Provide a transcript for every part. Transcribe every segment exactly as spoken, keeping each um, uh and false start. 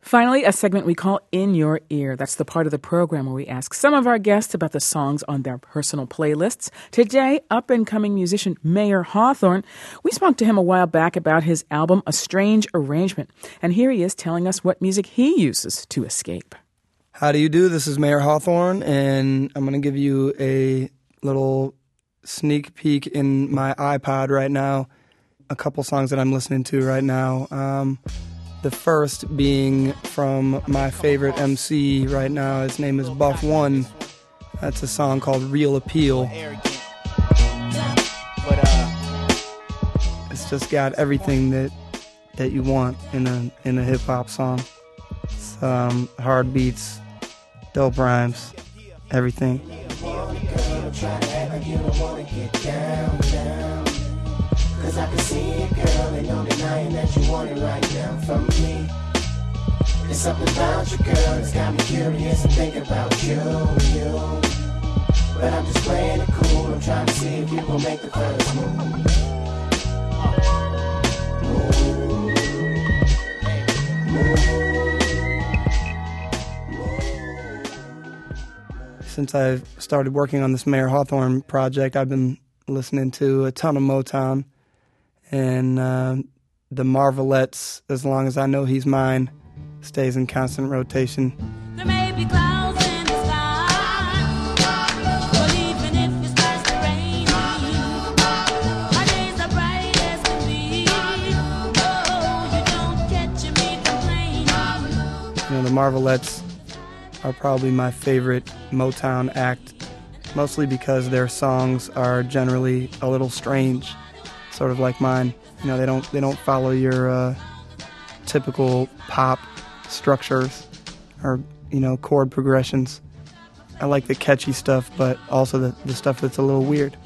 Finally, a segment we call In Your Ear. That's the part of the program where we ask some of our guests about the songs on their personal playlists. Today, up-and-coming musician Mayer Hawthorne. We spoke to him a while back about his album, A Strange Arrangement. And here he is telling us what music he uses to escape. How do you do? This is Mayer Hawthorne, and I'm going to give you a little sneak peek in my iPod right now. A couple songs that I'm listening to right now. Um... The first being from my favorite M C right now. His name is Buff One. That's a song called Real Appeal. It's just got everything that that you want in a in a hip hop song. It's, um, hard beats, dope rhymes, everything. Cause I can see it, girl, and no denying that you want it right now from me. There's something about you, girl, that's got me curious and think about you, you. But I'm just playing it cool, I'm trying to see if you will make the first move. Move. Since I've started working on this Mayer Hawthorne project, I've been listening to a ton of Motown. And uh, the Marvelettes, As Long As I Know He's Mine, stays in constant rotation. There may be clouds in the sky, but even if it starts to rain, my days are bright as can be. Oh, you don't catch me complaining. You know, the Marvelettes are probably my favorite Motown act, mostly because their songs are generally a little strange. Sort of like mine, you know, they don't they don't follow your uh, typical pop structures or, you know, chord progressions. I like the catchy stuff, but also the, the stuff that's a little weird.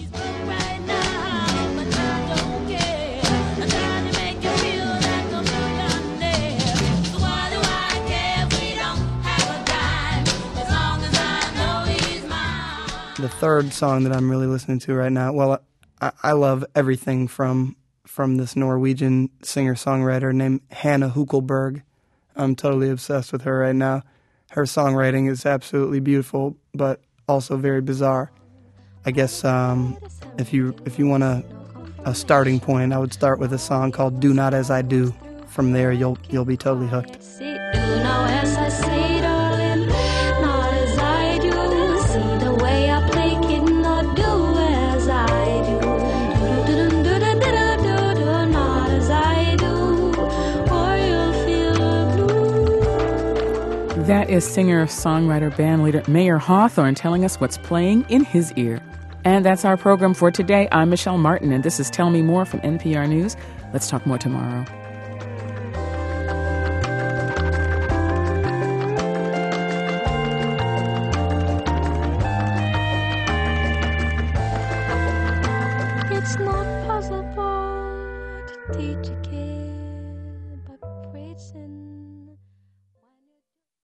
The third song that I'm really listening to right now, well, I, I love everything from from this Norwegian singer-songwriter named Hannah Huckelberg. I'm totally obsessed with her right now. Her songwriting is absolutely beautiful, but also very bizarre. I guess um, if you if you want a, a starting point, I would start with a song called "Do Not As I Do." From there, you'll you'll be totally hooked. That is singer-songwriter bandleader Mayer Hawthorne telling us what's playing in his ear. And that's our program for today. I'm Michelle Martin, and this is Tell Me More from N P R News. Let's talk more tomorrow. It's not possible to teach a kid